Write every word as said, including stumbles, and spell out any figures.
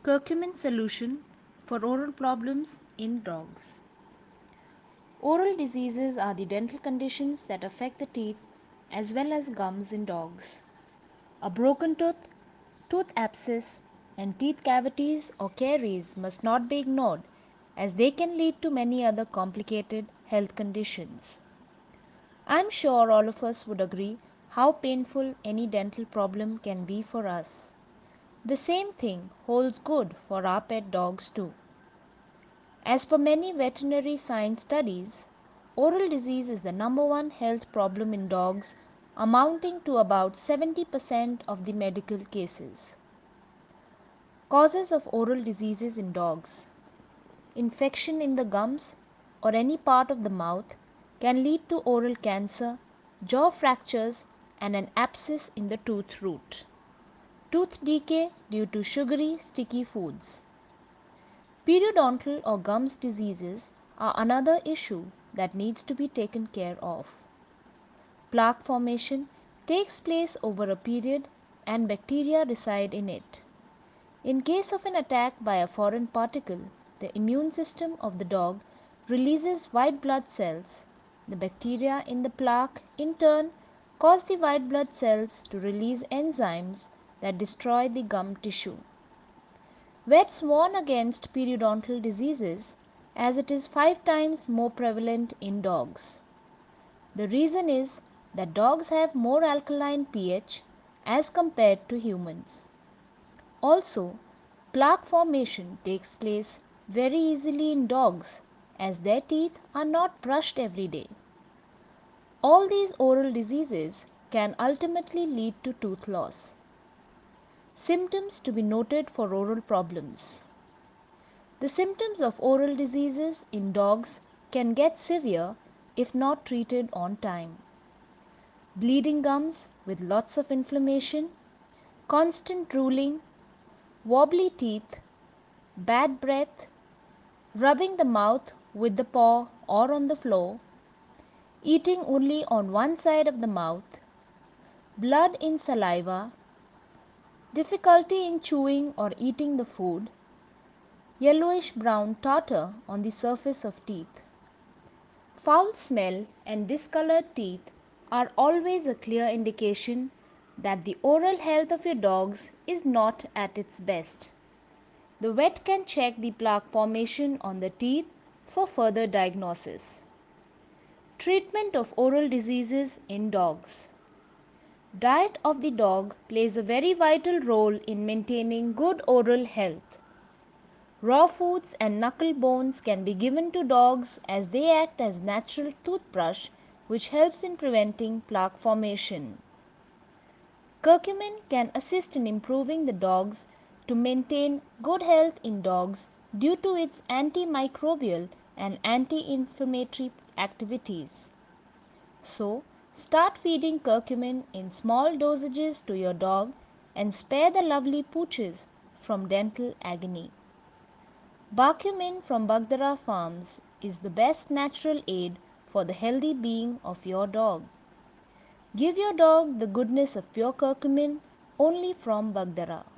Curcumin solution for oral problems in dogs. Oral diseases are the dental conditions that affect the teeth as well as gums in dogs. A broken tooth, tooth abscess, and teeth cavities or caries must not be ignored as they can lead to many other complicated health conditions. I'm sure all of us would agree how painful any dental problem can be for us. The same thing holds good for our pet dogs too. As per many veterinary science studies, oral disease is the number one health problem in dogs, amounting to about seventy percent of the medical cases. Causes of oral diseases in dogs. Infection in the gums or any part of the mouth can lead to oral cancer, jaw fractures, and an abscess in the tooth root. Tooth decay due to sugary, sticky foods. Periodontal or gums diseases are another issue that needs to be taken care of. Plaque formation takes place over a period and bacteria reside in it. In case of an attack by a foreign particle, the immune system of the dog releases white blood cells. The bacteria in the plaque, in turn, cause the white blood cells to release enzymes that destroy the gum tissue. Vets warn against periodontal diseases as it is five times more prevalent in dogs. The reason is that dogs have more alkaline pH as compared to humans. Also, plaque formation takes place very easily in dogs as their teeth are not brushed every day. All these oral diseases can ultimately lead to tooth loss. Symptoms to be noted for oral problems. The symptoms of oral diseases in dogs can get severe if not treated on time. Bleeding gums with lots of inflammation, constant drooling, wobbly teeth, bad breath, rubbing the mouth with the paw or on the floor, eating only on one side of the mouth, blood in saliva, difficulty in chewing or eating the food, yellowish brown tartar on the surface of teeth. Foul smell and discolored teeth are always a clear indication that the oral health of your dogs is not at its best. The vet can check the plaque formation on the teeth for further diagnosis. Treatment of oral diseases in dogs. Diet of the dog plays a very vital role in maintaining good oral health. Raw foods and knuckle bones can be given to dogs as they act as natural toothbrush which helps in preventing plaque formation. Curcumin can assist in improving the dogs to maintain good health in dogs due to its antimicrobial and anti-inflammatory activities. So, start feeding curcumin in small dosages to your dog and spare the lovely pooches from dental agony. Bacumin from Bagdara Farms is the best natural aid for the healthy being of your dog. Give your dog the goodness of pure curcumin only from Bagdara.